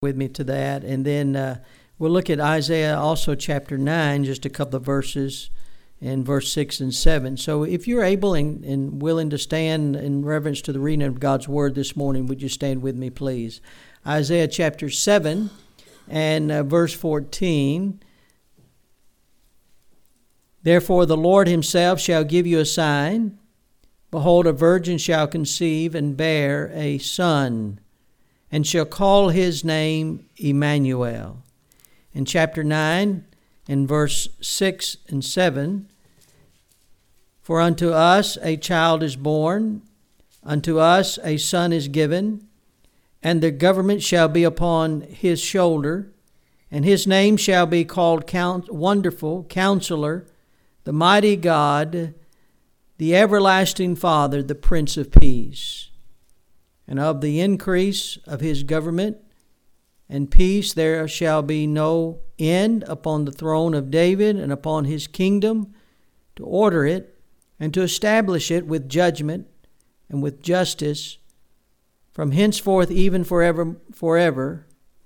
with me to that. And then we'll look at Isaiah also chapter 9, just a couple of verses in verse 6 and 7. So if you're able and willing to stand in reverence to the reading of God's Word this morning, would you stand with me, please? Isaiah chapter 7 and verse 14. Therefore the Lord himself shall give you a sign. Behold, a virgin shall conceive and bear a son, and shall call his name Emmanuel. In chapter 9, in verse 6 and 7, For unto us a child is born, unto us a son is given, and the government shall be upon his shoulder, and his name shall be called Wonderful, Counselor, the Mighty God, the Everlasting Father, the Prince of Peace. And of the increase of his government and peace there shall be no end upon the throne of David and upon his kingdom, to order it and to establish it with judgment and with justice from henceforth even forever.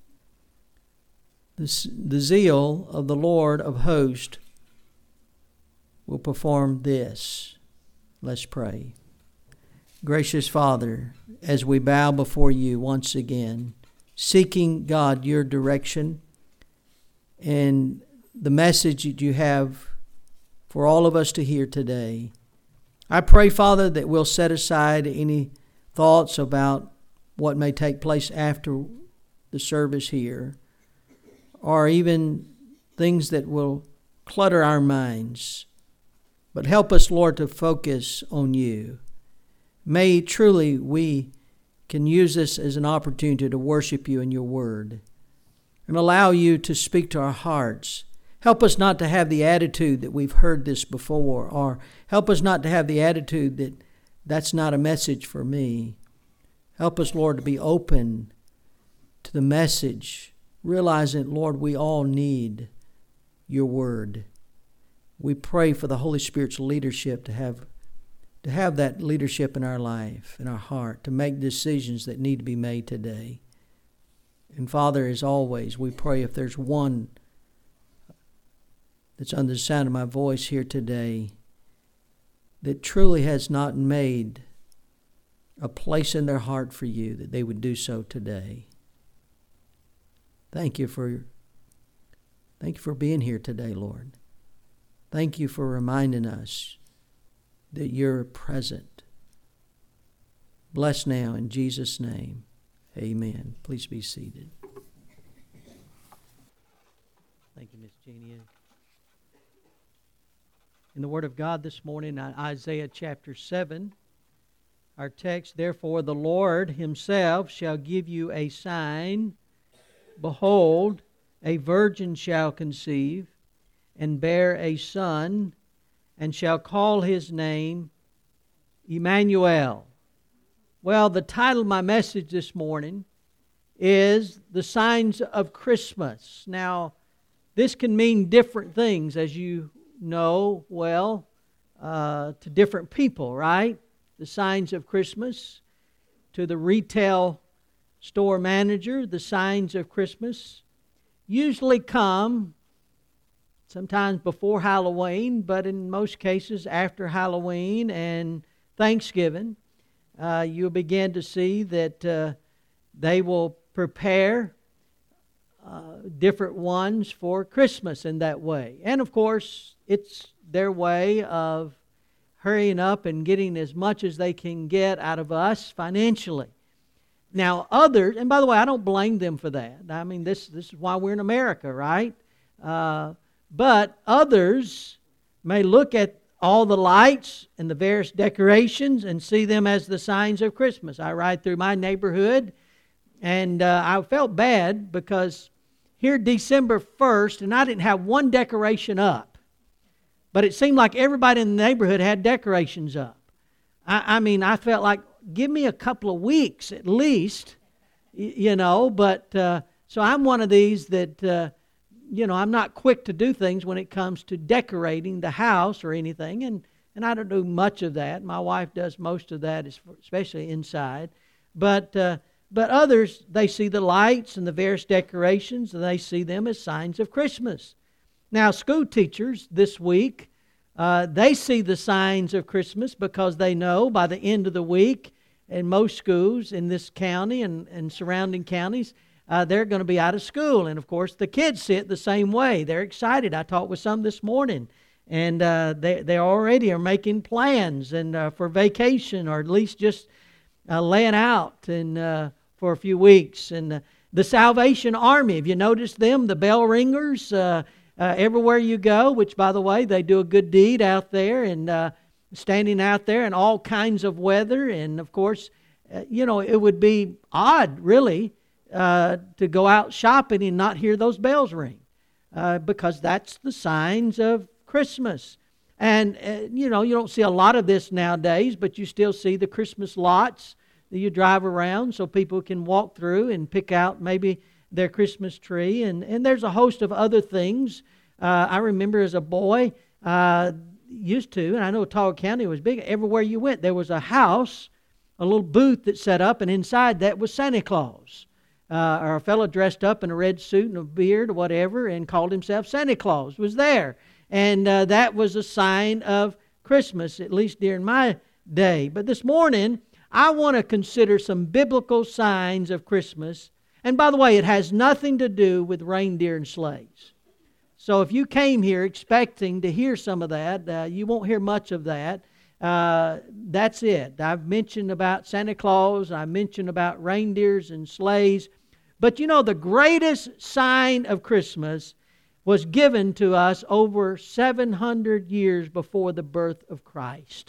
The zeal of the Lord of hosts will perform this. Let's pray. Gracious Father, as we bow before you once again, seeking, God, your direction and the message that you have for all of us to hear today, I pray, Father, that we'll set aside any thoughts about what may take place after the service here, or even things that will clutter our minds. But help us, Lord, to focus on you. May truly we can use this as an opportunity to worship you in your word and allow you to speak to our hearts. Help us not to have the attitude that we've heard this before, or help us not to have the attitude that that's not a message for me. Help us, Lord, to be open to the message, realizing, Lord, we all need your word. We pray for the Holy Spirit's leadership to have that leadership in our life, in our heart, to make decisions that need to be made today. And Father, as always, we pray if there's one that's under the sound of my voice here today that truly has not made a place in their heart for you, that they would do so today. Thank you for being here today, Lord. Thank you for reminding us that you're present. Bless now in Jesus' name. Amen. Please be seated. Thank you, Miss Jeannie. In the Word of God this morning, Isaiah chapter 7, our text, Therefore the Lord himself shall give you a sign. Behold, a virgin shall conceive and bear a son, and shall call his name Emmanuel. Well, the title of my message this morning is The Signs of Christmas. Now, this can mean different things, as you know well, to different people, right? The signs of Christmas. To the retail store manager, the signs of Christmas usually come sometimes before Halloween, but in most cases after Halloween and Thanksgiving. You'll begin to see that they will prepare different ones for Christmas in that way. And of course, it's their way of hurrying up and getting as much as they can get out of us financially. Now others, and by the way, I don't blame them for that. I mean, this is why we're in America, right? But others may look at all the lights and the various decorations and see them as the signs of Christmas. I ride through my neighborhood, and I felt bad because here December 1st, and I didn't have one decoration up. But it seemed like everybody in the neighborhood had decorations up. I mean, I felt like, give me a couple of weeks at least, but so I'm one of these that... I'm not quick to do things when it comes to decorating the house or anything, and I don't do much of that. My wife does most of that, especially inside. But But others, they see the lights and the various decorations, and they see them as signs of Christmas. Now, school teachers this week, they see the signs of Christmas because they know by the end of the week, in most schools in this county and surrounding counties, they're going to be out of school. And, of course, the kids see it the same way. They're excited. I talked with some this morning, and they already are making plans and for vacation, or at least just laying out and for a few weeks. And the Salvation Army, have you noticed them? The bell ringers, everywhere you go, which, by the way, they do a good deed out there and standing out there in all kinds of weather. And, of course, it would be odd, really, to go out shopping and not hear those bells ring because that's the signs of Christmas. And, you don't see a lot of this nowadays, but you still see the Christmas lots that you drive around so people can walk through and pick out maybe their Christmas tree. And there's a host of other things. I remember as a boy, used to, and I know Ottawa County was big, everywhere you went there was a house, a little booth that set up, and inside that was Santa Claus. Or a fellow dressed up in a red suit and a beard or whatever and called himself Santa Claus was there. And that was a sign of Christmas, at least during my day. But this morning, I want to consider some biblical signs of Christmas. And by the way, it has nothing to do with reindeer and sleighs. So if you came here expecting to hear some of that, you won't hear much of that. That's it. I've mentioned about Santa Claus. I mentioned about reindeers and sleighs. But the greatest sign of Christmas was given to us over 700 years before the birth of Christ.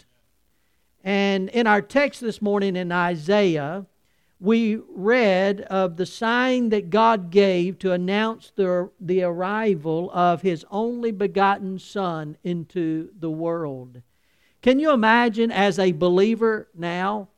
And in our text this morning in Isaiah, we read of the sign that God gave to announce the arrival of His only begotten Son into the world. Can you imagine as a believer now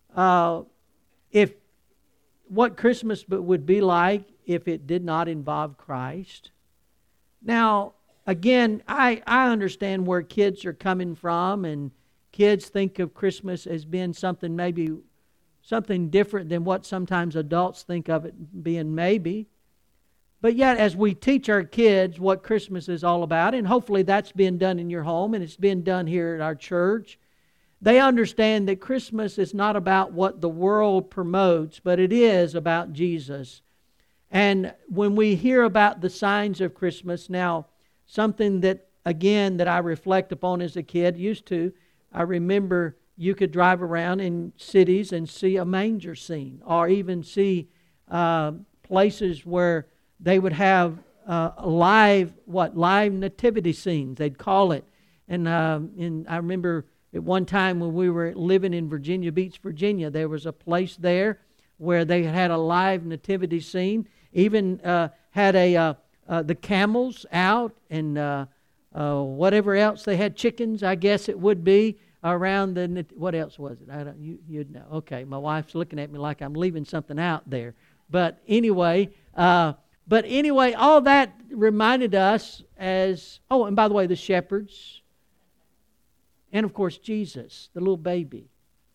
if what Christmas would be like if it did not involve Christ? Now, again, I understand where kids are coming from, and kids think of Christmas as being something different than what sometimes adults think of it being maybe. But yet, as we teach our kids what Christmas is all about, and hopefully that's being done in your home and it's being done here at our church, they understand that Christmas is not about what the world promotes, but it is about Jesus. And when we hear about the signs of Christmas, now, something that, again, that I reflect upon as a kid, I remember you could drive around in cities and see a manger scene, or even see places where they would have live nativity scenes, they'd call it. And I remember at one time when we were living in Virginia Beach, Virginia, there was a place there where they had a live nativity scene, even had the camels out and whatever else they had, chickens, I guess it would be, around what else was it? You'd know. Okay, my wife's looking at me like I'm leaving something out there. But anyway, all that reminded us and by the way, the shepherds, and of course Jesus, the little baby,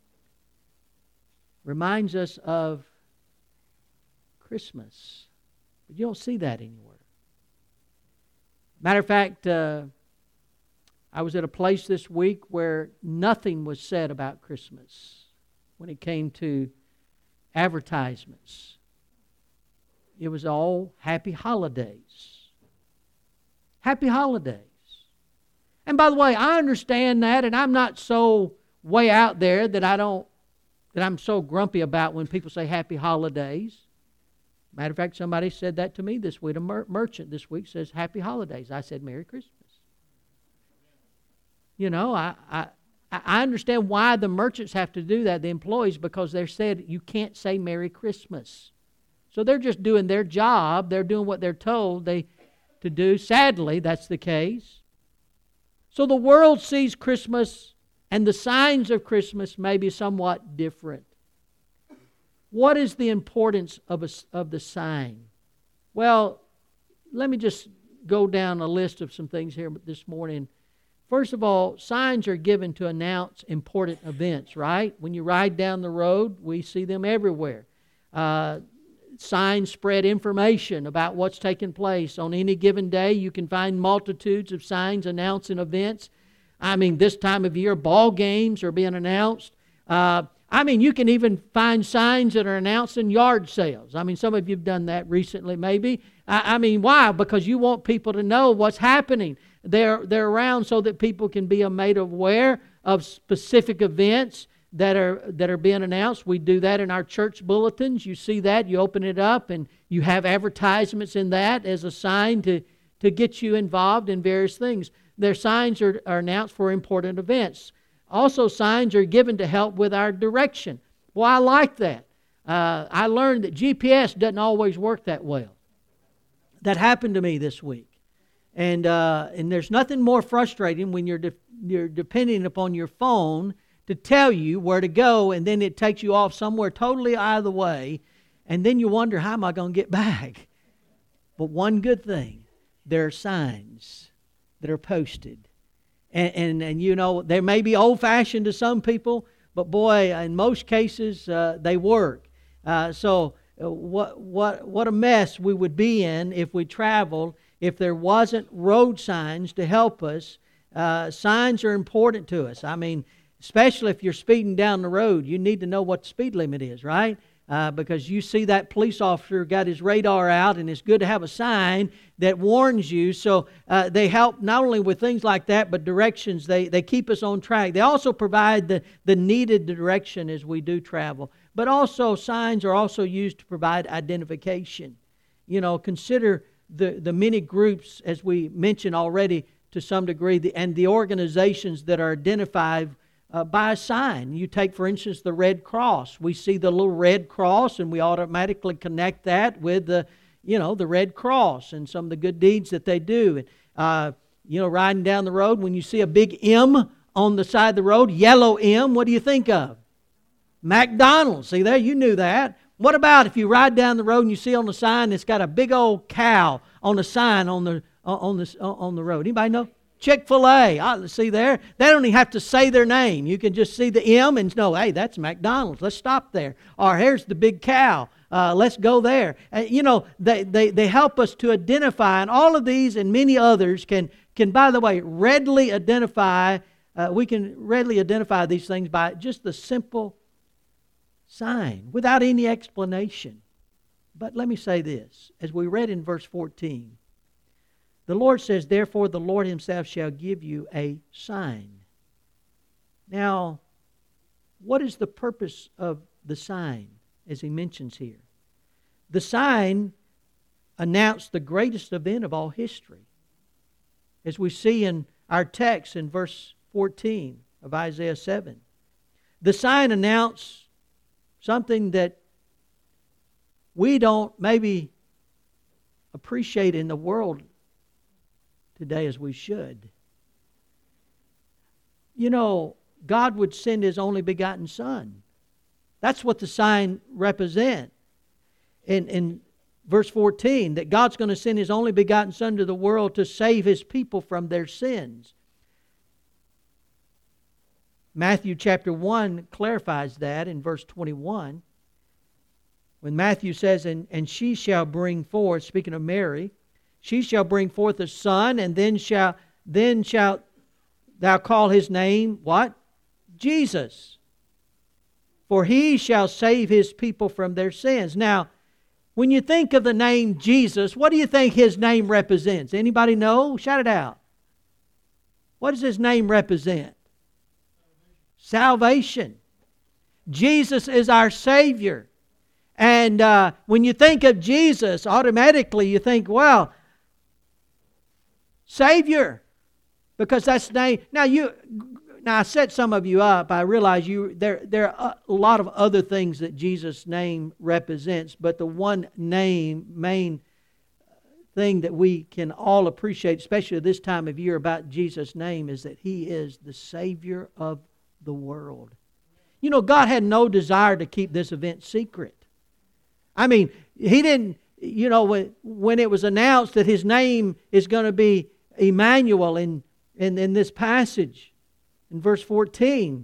reminds us of Christmas. But you don't see that anywhere. Matter of fact, I was at a place this week where nothing was said about Christmas when it came to advertisements. It was all happy holidays. Happy holidays. And by the way, I understand that, and I'm not so way out there that I'm so grumpy about when people say happy holidays. Matter of fact, somebody said that to me this week. A merchant this week says happy holidays. I said Merry Christmas. I understand why the merchants have to do that, the employees, because they're said you can't say Merry Christmas. So they're just doing their job. They're doing what they're told to do. Sadly, that's the case. So the world sees Christmas, and the signs of Christmas may be somewhat different. What is the importance of the sign? Well, let me just go down a list of some things here this morning. First of all, signs are given to announce important events, right? When you ride down the road, we see them everywhere. Signs spread information about what's taking place. On any given day, you can find multitudes of signs announcing events. I mean, this time of year, ball games are being announced. You can even find signs that are announcing yard sales. I mean, some of you have done that recently, maybe. Why? Because you want people to know what's happening. They're around so that people can be made aware of specific events that are being announced. We do that in our church bulletins. You see that, you open it up, and you have advertisements in that as a sign to get you involved in various things. Their signs are announced for important events. Also, signs are given to help with our direction. Well, I like that. I learned that GPS doesn't always work that well. That happened to me this week. And there's nothing more frustrating when you're depending upon your phone to tell you where to go, and then it takes you off somewhere totally out of the way, and then you wonder, how am I going to get back? But one good thing, there are signs that are posted. And they may be old-fashioned to some people, but boy, in most cases, they work. So what a mess we would be in if we traveled if there wasn't road signs to help us. Signs are important to us. Especially if you're speeding down the road, you need to know what the speed limit is, right? Because you see that police officer got his radar out, and it's good to have a sign that warns you. So they help not only with things like that, but directions. They keep us on track. They also provide the needed direction as we do travel. But also signs are also used to provide identification. Consider the many groups, as we mentioned already to some degree, and the organizations that are identified by a sign. You take, for instance, the Red Cross. We see the little red cross, and we automatically connect that with the Red Cross and some of the good deeds that they do. Riding down the road, when you see a big M on the side of the road, yellow M, what do you think of? McDonald's. See there, you knew that. What about if you ride down the road and you see on the sign it's got a big old cow on the sign on the road? Anybody know? Chick-fil-A. See there? They don't even have to say their name. You can just see the M and know, hey, that's McDonald's. Let's stop there. Or here's the big cow. Let's go there. They help us to identify, and all of these and many others can by the way, readily identify. We can readily identify these things by just the simple sign, without any explanation. But let me say this, as we read in verse 14. The Lord says, therefore the Lord Himself shall give you a sign. Now, what is the purpose of the sign, as He mentions here? The sign announced the greatest event of all history. As we see in our text in verse 14 of Isaiah 7. The sign announced something that we don't maybe appreciate in the world today as we should. God would send His only begotten Son. That's what the sign represents. In verse 14, that God's going to send His only begotten Son to the world to save His people from their sins. Matthew chapter 1 clarifies that in verse 21. When Matthew says, and she shall bring forth, speaking of Mary, she shall bring forth a son, and then shalt thou call his name, what? Jesus. For He shall save His people from their sins. Now, when you think of the name Jesus, what do you think His name represents? Anybody know? Shout it out. What does His name represent? Salvation. Jesus is our Savior. And when you think of Jesus, automatically you think, well, Savior, because that's the name. Now I set some of you up. I realize there are a lot of other things that Jesus' name represents, but the one main thing that we can all appreciate, especially this time of year, about Jesus' name is that He is the Savior of the world. God had no desire to keep this event secret. He didn't, when it was announced that His name is going to be Emmanuel in this passage, in verse 14,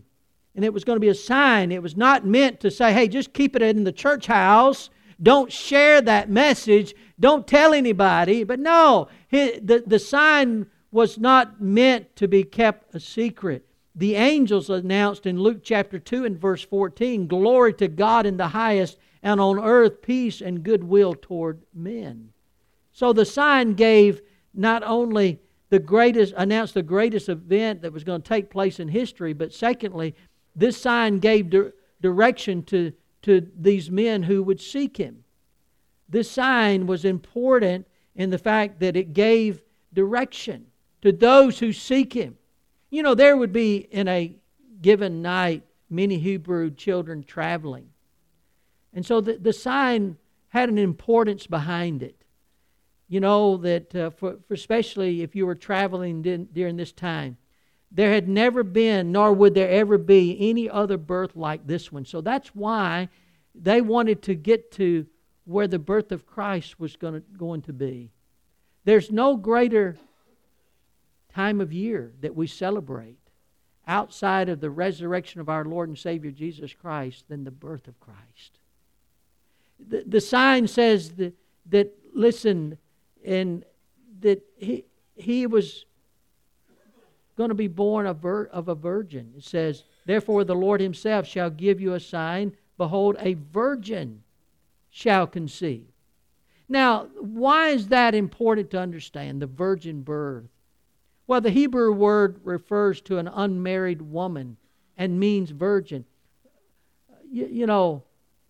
And it was going to be a sign. It was not meant to say, hey, just keep it in the church house. Don't share that message. Don't tell anybody. But no, the sign was not meant to be kept a secret. The angels announced in Luke chapter 2 and verse 14, glory to God in the highest, and on earth peace and goodwill toward men. So the sign gave not only announced the greatest event that was going to take place in history, but secondly, this sign gave direction to these men who would seek Him. This sign was important in the fact that it gave direction to those who seek Him. You know, there would be in a given night many Hebrew children traveling. And so the sign had an importance behind it. You know, that for especially if you were traveling during this time, there had never been, nor would there ever be, any other birth like this one. So that's why they wanted to get to where the birth of Christ was going to be. There's no greater time of year that we celebrate outside of the resurrection of our Lord and Savior Jesus Christ than the birth of Christ. The sign says that listen, and that he was going to be born of a virgin. It says, therefore the Lord Himself shall give you a sign. Behold, a virgin shall conceive. Now, why is that important to understand, the virgin birth? Well, the Hebrew word refers to an unmarried woman and means virgin. You know,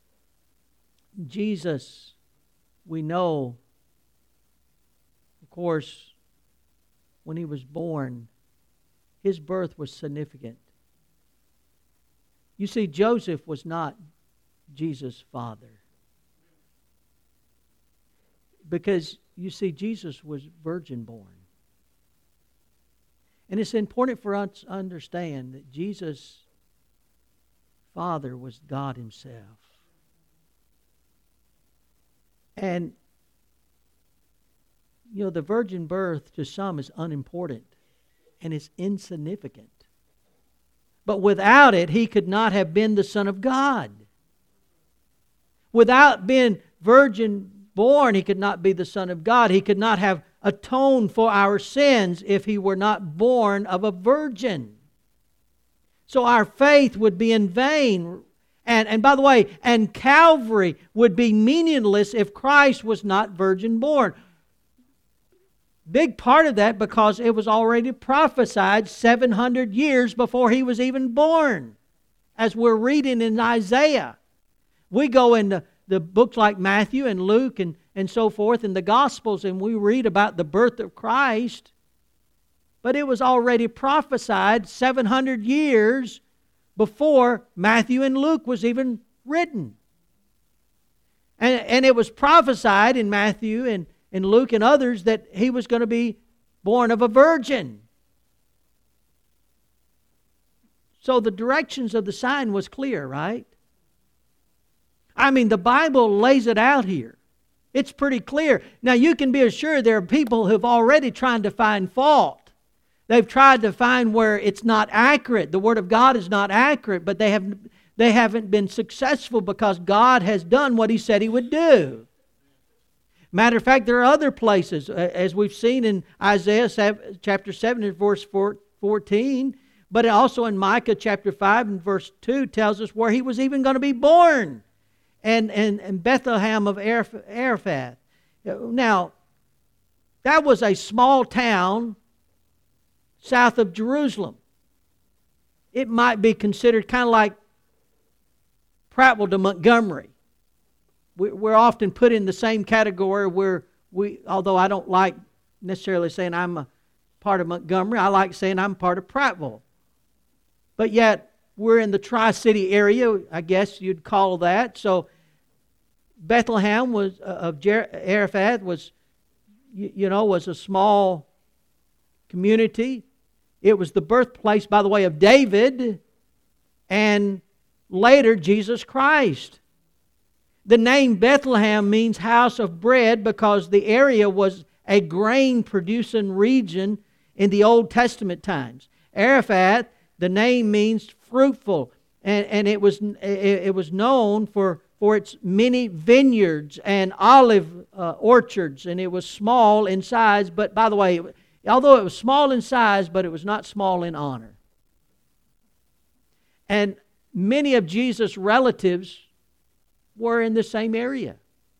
Jesus, we know, of course, when He was born, His birth was significant. You see, Joseph was not Jesus' father. Because, you see, Jesus was virgin born. And it's important for us to understand that Jesus' Father was God Himself. And, you know, the virgin birth to some is unimportant and it's insignificant. But without it, He could not have been the Son of God. Without being virgin born, He could not be the Son of God. He could not have atoned for our sins if He were not born of a virgin. So our faith would be in vain. And by the way, and Calvary would be meaningless if Christ was not virgin born. Big part of that because it was already prophesied 700 years before He was even born. As we're reading in Isaiah. We go into the books like Matthew and Luke and so forth in the Gospels, and we read about the birth of Christ. But it was already prophesied 700 years before Matthew and Luke was even written. And it was prophesied in Matthew and Luke and others that He was going to be born of a virgin. So the directions of the sign was clear, right? I mean, the Bible lays it out here. It's pretty clear. Now, you can be assured there are people who have already tried to find fault. They've tried to find where it's not accurate. The Word of God is not accurate, but they haven't been successful because God has done what He said He would do. Matter of fact, there are other places, as we've seen in Isaiah chapter 7 and verse 14, but also in Micah chapter 5 and verse 2 tells us where He was even going to be born. And Bethlehem of Ephrathah. Now, that was a small town south of Jerusalem. It might be considered kind of like Prattville to Montgomery. We're often put in the same category where although I don't like necessarily saying I'm a part of Montgomery, I like saying I'm part of Prattville. But yet, we're in the Tri-City area, I guess you'd call that. So Bethlehem of Ephrathah was a small community. It was the birthplace, by the way, of David and later Jesus Christ. The name Bethlehem means house of bread because the area was a grain-producing region in the Old Testament times. Ephrathah, the name means fruitful, and it was known for its many vineyards and olive orchards, and it was small in size. But by the way, although it was small in size, but it was not small in honor. And many of Jesus' relatives were in the same area.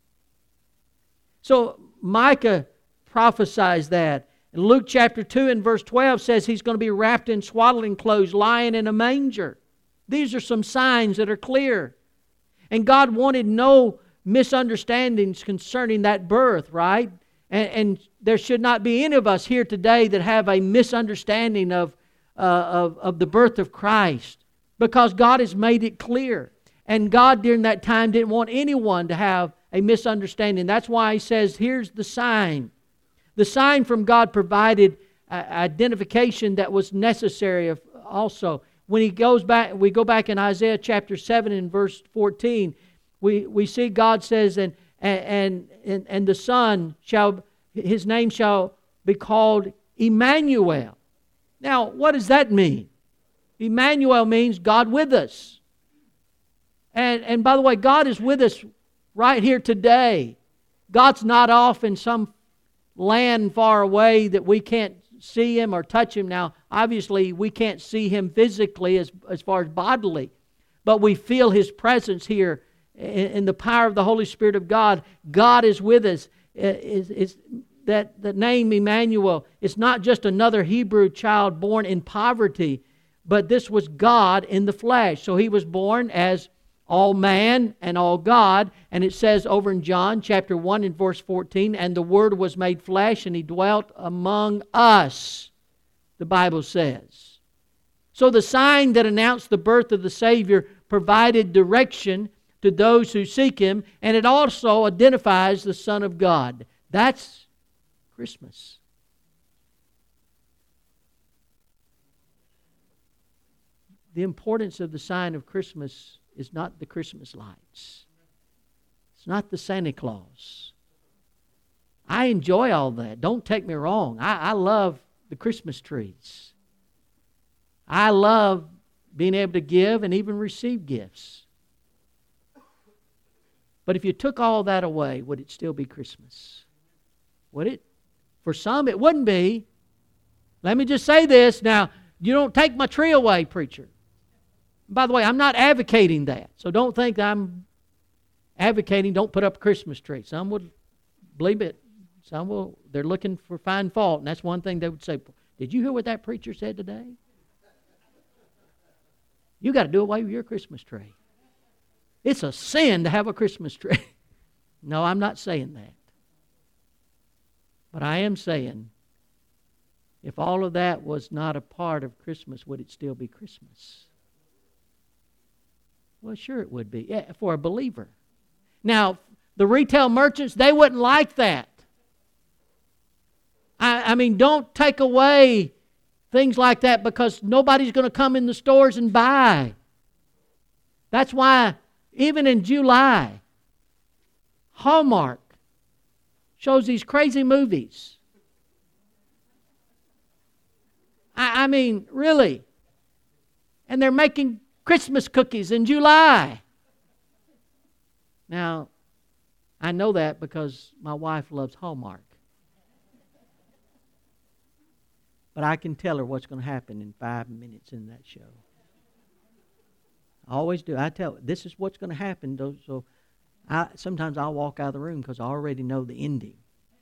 So Micah prophesies that. And Luke chapter 2 and verse 12 says he's going to be wrapped in swaddling clothes, lying in a manger. These are some signs that are clear. And God wanted no misunderstandings concerning that birth, right? And there should not be any of us here today that have a misunderstanding of the birth of Christ, because God has made it clear. And God during that time didn't want anyone to have a misunderstanding. That's why He says, here's the sign. The sign from God provided identification that was necessary also. When He goes back, we go back in Isaiah chapter 7 and verse 14, we see God says, and the Son shall, His name shall be called Emmanuel. Now, what does that mean? Emmanuel means God with us. And by the way, God is with us right here today. God's not off in some land far away that we can't see Him or touch Him. Now, obviously, we can't see Him physically as far as bodily, but we feel His presence here in the power of the Holy Spirit of God. God is with us. That the name Emmanuel is not just another Hebrew child born in poverty, but this was God in the flesh. So He was born as all man and all God. And it says over in John chapter 1 and verse 14, and the Word was made flesh and He dwelt among us, the Bible says. So the sign that announced the birth of the Savior provided direction to those who seek Him, and it also identifies the Son of God. That's Christmas. The importance of the sign of Christmas is not the Christmas lights. It's not the Santa Claus. I enjoy all that. Don't take me wrong. I love the Christmas trees. I love being able to give and even receive gifts. But if you took all that away, would it still be Christmas? Would it? For some, it wouldn't be. Let me just say this. Now, you don't take my tree away, preacher. By the way, I'm not advocating that. So don't think I'm advocating don't put up a Christmas tree. Some would believe it. Some will. They're looking for find fault. And that's one thing they would say. Did you hear what that preacher said today? You got to do away with your Christmas tree. It's a sin to have a Christmas tree. No, I'm not saying that. But I am saying, if all of that was not a part of Christmas, would it still be Christmas? Well, sure it would be, yeah, for a believer. Now, the retail merchants, they wouldn't like that. I mean, don't take away things like that because nobody's going to come in the stores and buy. That's why, even in July, Hallmark shows these crazy movies. I mean, really. And they're making Christmas cookies in July. Now, I know that because my wife loves Hallmark. But I can tell her what's going to happen in 5 minutes in that show. I always do. I tell her, this is what's going to happen. So sometimes I'll walk out of the room because I already know the ending.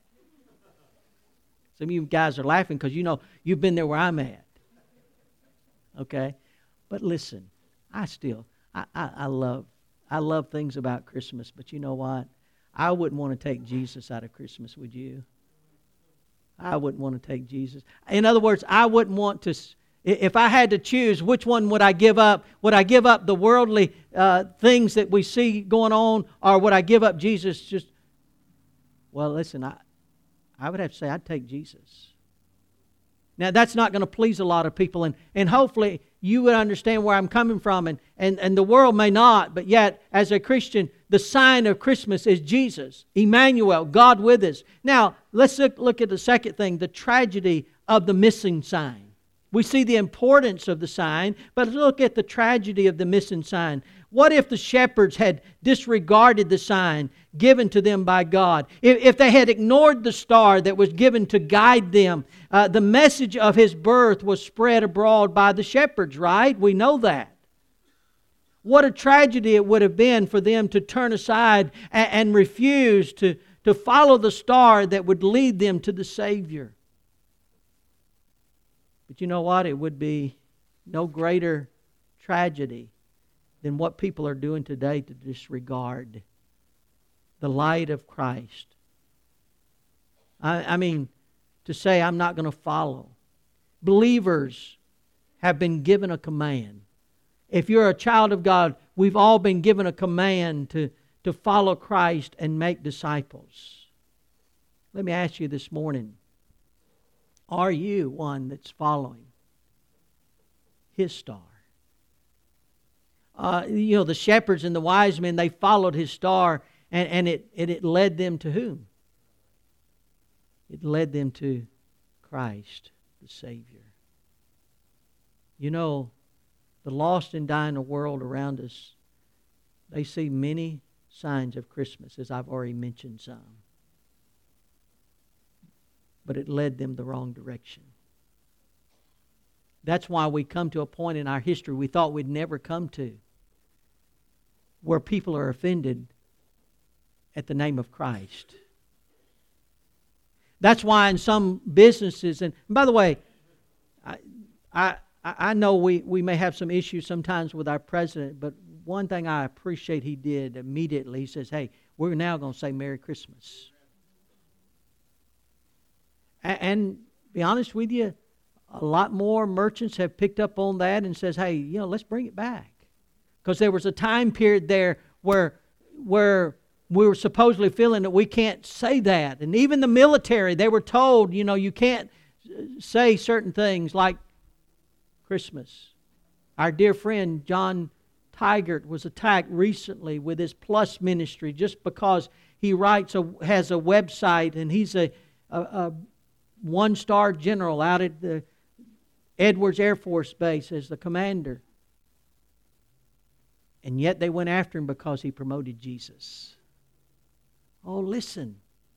Some of you guys are laughing because you know you've been there where I'm at. Okay? But listen, I love things about Christmas, but you know what? I wouldn't want to take Jesus out of Christmas, would you? I wouldn't want to take Jesus. In other words, I wouldn't want to, if I had to choose, which one would I give up? Would I give up the worldly things that we see going on, or would I give up Jesus? Well, listen, I would have to say I'd take Jesus. Now, that's not going to please a lot of people, and hopefully you would understand where I'm coming from, and the world may not, but yet, as a Christian, the sign of Christmas is Jesus, Emmanuel, God with us. Now, let's look at the second thing, the tragedy of the missing sign. We see the importance of the sign, but look at the tragedy of the missing sign. What if the shepherds had disregarded the sign given to them by God? If they had ignored the star that was given to guide them, the message of His birth was spread abroad by the shepherds, right? We know that. What a tragedy it would have been for them to turn aside and refuse to follow the star that would lead them to the Savior. But you know what? It would be no greater tragedy than what people are doing today to disregard the light of Christ. I mean, to say I'm not going to follow. Believers have been given a command. If you're a child of God, we've all been given a command to follow Christ and make disciples. Let me ask you this morning, are you one that's following His star? The shepherds and the wise men, they followed His star, and it led them to whom? It led them to Christ, the Savior. You know, the lost and dying world around us, they see many signs of Christmas, as I've already mentioned some. But it led them the wrong direction. That's why we come to a point in our history we thought we'd never come to, where people are offended at the name of Christ. That's why in some businesses, and by the way, I know we may have some issues sometimes with our president, but one thing I appreciate he did immediately, he says, hey, we're now going to say Merry Christmas. And be honest with you, a lot more merchants have picked up on that and says, hey, let's bring it back. Because there was a time period there where we were supposedly feeling that we can't say that. And even the military, they were told, you can't say certain things like Christmas. Our dear friend John Tigert was attacked recently with his Plus ministry just because he has a website, and he's a one-star general out at the Edwards Air Force Base as the commander. And yet they went after him because he promoted Jesus. Oh, listen.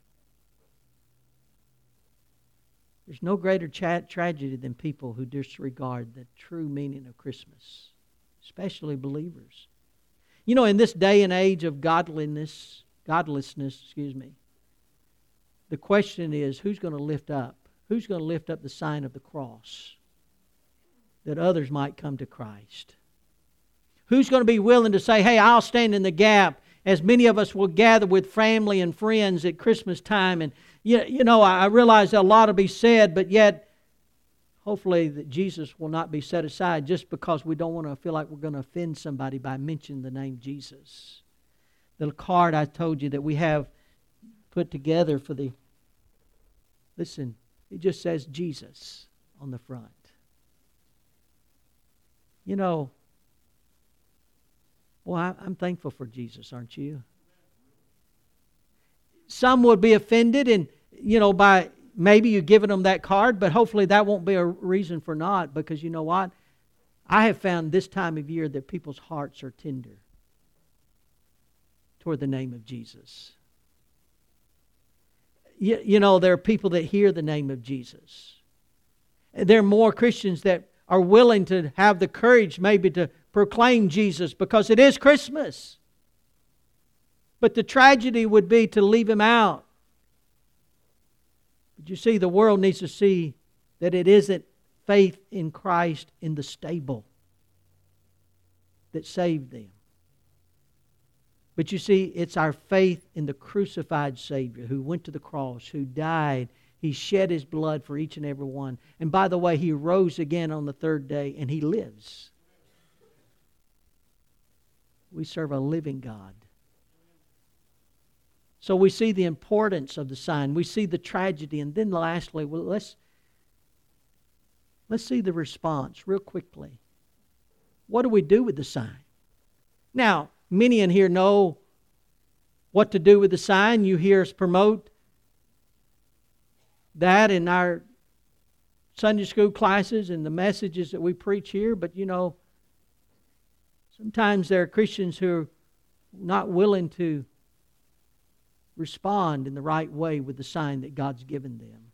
There's no greater tragedy than people who disregard the true meaning of Christmas, especially believers. In this day and age of godlessness, the question is, who's going to lift up? Who's going to lift up the sign of the cross that others might come to Christ? Who's going to be willing to say, hey, I'll stand in the gap, as many of us will gather with family and friends at Christmas time. And, I realize a lot will be said, but yet, hopefully that Jesus will not be set aside just because we don't want to feel like we're going to offend somebody by mentioning the name Jesus. The card I told you that we have put together for listen, it just says Jesus on the front. Well, I'm thankful for Jesus, aren't you? Some would be offended and, by maybe you giving them that card, but hopefully that won't be a reason for not, because you know what? I have found this time of year that people's hearts are tender toward the name of Jesus. There are people that hear the name of Jesus. There are more Christians that are willing to have the courage maybe to proclaim Jesus because it is Christmas. But the tragedy would be to leave Him out. But you see, the world needs to see that it isn't faith in Christ in the stable that saved them. But you see, it's our faith in the crucified Savior who went to the cross, who died. He shed His blood for each and every one. And by the way, He rose again on the third day, and He lives. We serve a living God. So we see the importance of the sign. We see the tragedy. And then lastly, let's see the response real quickly. What do we do with the sign? Now, many in here know what to do with the sign. You hear us promote that in our Sunday school classes and the messages that we preach here, but sometimes there are Christians who are not willing to respond in the right way with the sign that God's given them.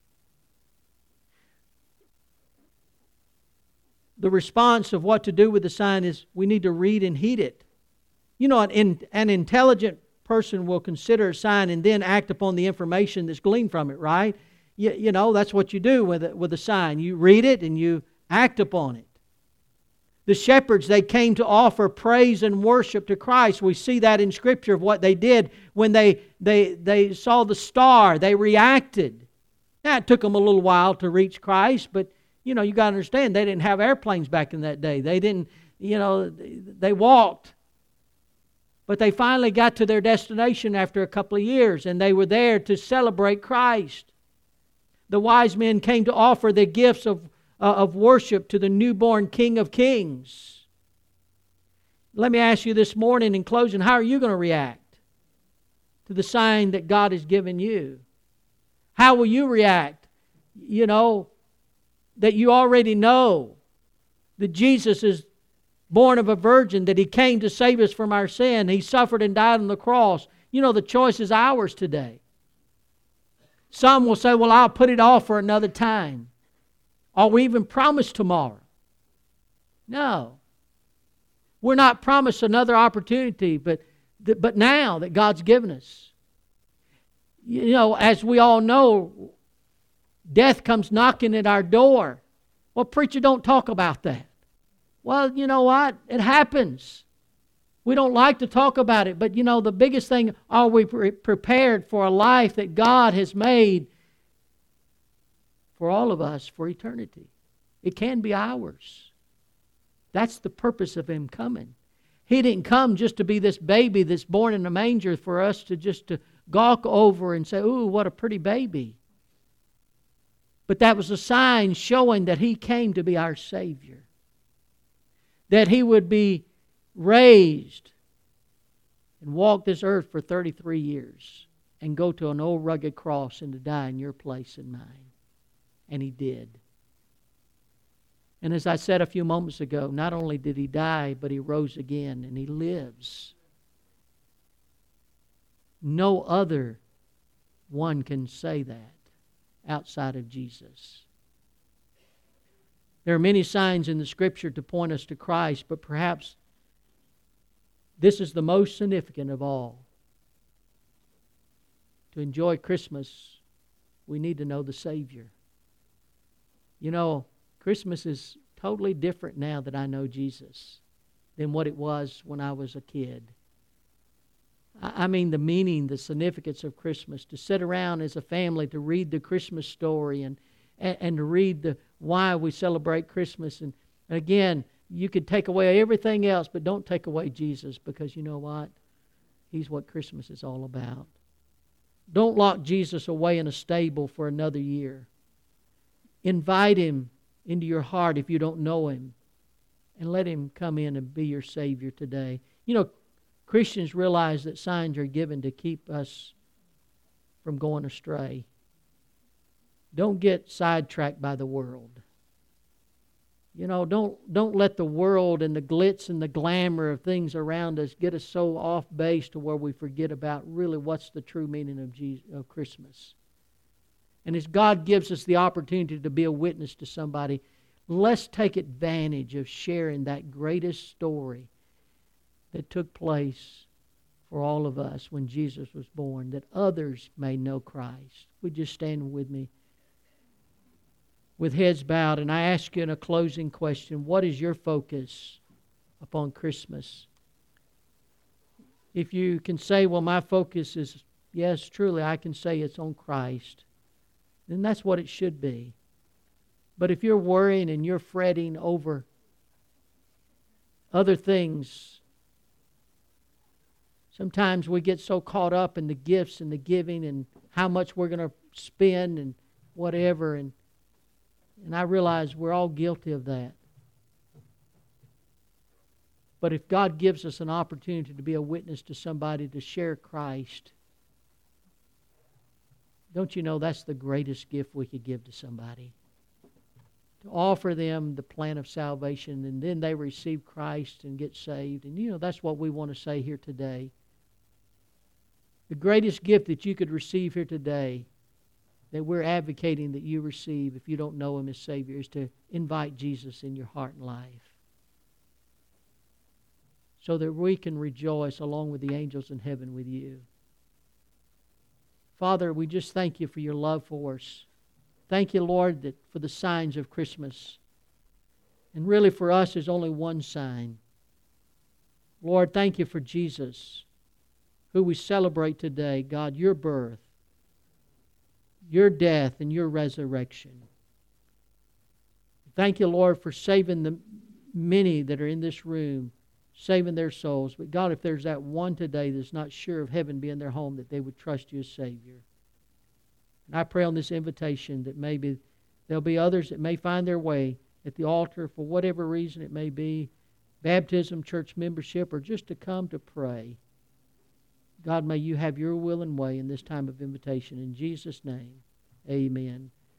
The response of what to do with the sign is we need to read and heed it. An intelligent person will consider a sign and then act upon the information that's gleaned from it, right? That's what you do with a sign. You read it and you act upon it. The shepherds, they came to offer praise and worship to Christ. We see that in Scripture of what they did when they saw the star. They reacted. Now, it took them a little while to reach Christ, but you got to understand, they didn't have airplanes back in that day. They didn't, they walked. But they finally got to their destination after a couple of years, and they were there to celebrate Christ. The wise men came to offer their gifts of worship to the newborn King of Kings. Let me ask you this morning in closing, how are you going to react to the sign that God has given you? How will you react? That you already know that Jesus is born of a virgin, that He came to save us from our sin. He suffered and died on the cross. The choice is ours today. Some will say, well, I'll put it off for another time. Or we even promise tomorrow. No. We're not promised another opportunity, but now that God's given us. As we all know, death comes knocking at our door. Well, preacher, don't talk about that. Well, you know what? It happens. We don't like to talk about it, but the biggest thing, are we prepared for a life that God has made for all of us for eternity? It can be ours. That's the purpose of Him coming. He didn't come just to be this baby that's born in a manger for us to gawk over and say, ooh, what a pretty baby. But that was a sign showing that He came to be our Savior. That He would be raised and walk this earth for 33 years and go to an old rugged cross and to die in your place and mine. And He did. And as I said a few moments ago, not only did He die, but He rose again and He lives. No other one can say that outside of Jesus. There are many signs in the Scripture to point us to Christ, but perhaps this is the most significant of all. To enjoy Christmas, we need to know the Savior. Christmas is totally different now that I know Jesus than what it was when I was a kid. I mean the meaning, the significance of Christmas, to sit around as a family to read the Christmas story and to read why we celebrate Christmas. And again, you could take away everything else, but don't take away Jesus, because you know what? He's what Christmas is all about. Don't lock Jesus away in a stable for another year. Invite Him into your heart if you don't know Him, and let Him come in and be your Savior today. Christians realize that signs are given to keep us from going astray. Don't get sidetracked by the world. Don't let the world and the glitz and the glamour of things around us get us so off base to where we forget about really what's the true meaning of Christmas. And as God gives us the opportunity to be a witness to somebody, let's take advantage of sharing that greatest story that took place for all of us when Jesus was born, that others may know Christ. Would you stand with me with heads bowed? And I ask you in a closing question, what is your focus upon Christmas? If you can say, well, my focus is, yes, truly, I can say it's on Christ, then that's what it should be. But if you're worrying and you're fretting over other things, sometimes we get so caught up in the gifts and the giving and how much we're going to spend and whatever, and I realize we're all guilty of that. But if God gives us an opportunity to be a witness to somebody, to share Christ, don't you know that's the greatest gift we could give to somebody? to offer them the plan of salvation, and then they receive Christ and get saved. And that's what we want to say here today. The greatest gift that you could receive here today, that we're advocating that you receive if you don't know Him as Savior, is to invite Jesus in your heart and life, so that we can rejoice along with the angels in heaven with you. Father, we just thank you for your love for us. Thank you, Lord, that for the signs of Christmas. And really for us, there's only one sign. Lord, thank you for Jesus, who we celebrate today. God, your birth, your death, and your resurrection. Thank you, Lord, for saving the many that are in this room, saving their souls. But God, if there's that one today that's not sure of heaven being their home, that they would trust you as Savior. And I pray on this invitation that maybe there'll be others that may find their way at the altar for whatever reason it may be, baptism, church membership, or just to come to pray. God, may you have your will and way in this time of invitation. In Jesus' name, amen.